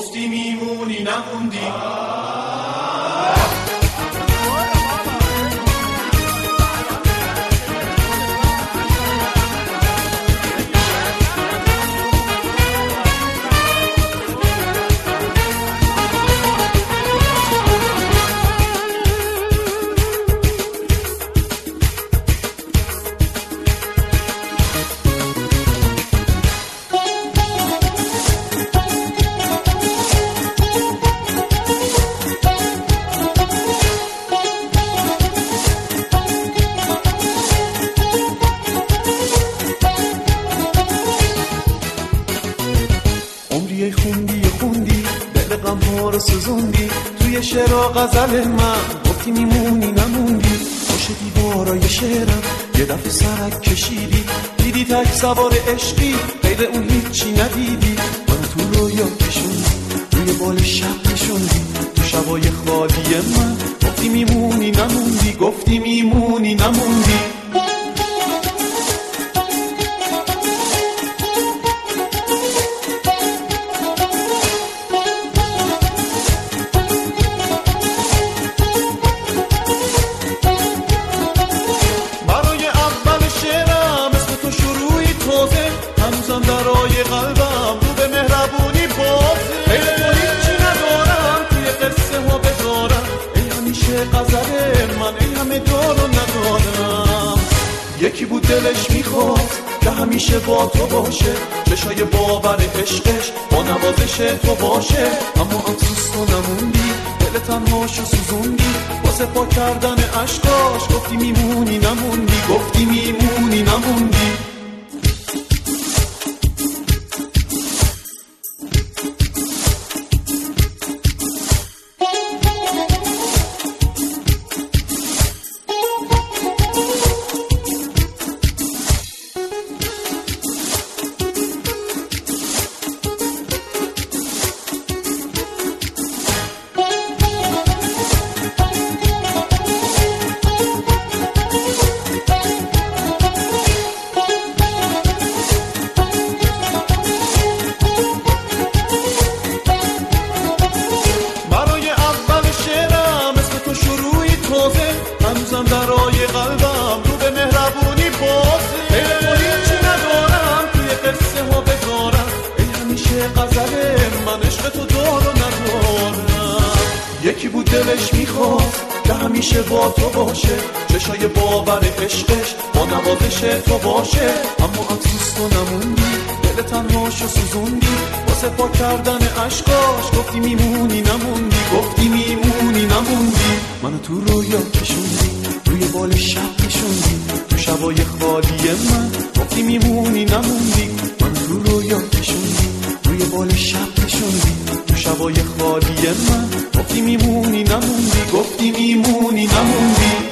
گفتی میمونی نموندی. خوندی دل غم ها رو سوزوندی توی شعر و غزل من گفتی میمونی نموندی. پشت دیوارای شعرم یه دفعه سرک کشیدی دیدی تک سوار عشقی غیر اون هیچی ندیدی. من تو رویا کشوندی روی بال شب نشوندی تو شبای خالی من گفتی میمونی نموندی. گفتی میمونی نموندی. هنوزم درای قلبم رو به مهربونی بازه. غیر تو هیچی ندارم توی قصه ها بذارم. ای همیشه غزل من ای همه دارو ندارم. یکی بود دلش میخواد که همیشه با تو باشه. چشای باور عشقش با نوازش تو باشه. اما افسوس تو نموندی دل تنهاشو سوزوندی واسه پاک کردن عشقاش. گفتی میمونی نموندی. گفتی میمونی نموندی. هنوزم درای قلبم رو به مهربونی بازه. غیر تو هیچی ندارم توی قصه ها بذارم. ای همیشه غزل من عشق تو دارو ندارم. یکی بود دلش میخواد که همیشه با تو باشه. چشای باور عشقش با نوازش تو باشه. اما افسوس تو نموندی دل تنهاشو سوزوندی واسه پاک کردن عشقاش. گفتی میمونی نموندی. گفتی میمونی نموندی. منو تو رویا کشوندی روی بال شب نشوندی تو شبای خالی من گفتی میمونی نموندی. منو تو رویا کشوندی روی بال شب نشوندی تو شبای خالی من گفتی میمونی نموندی. گفتی میمونی نموندی.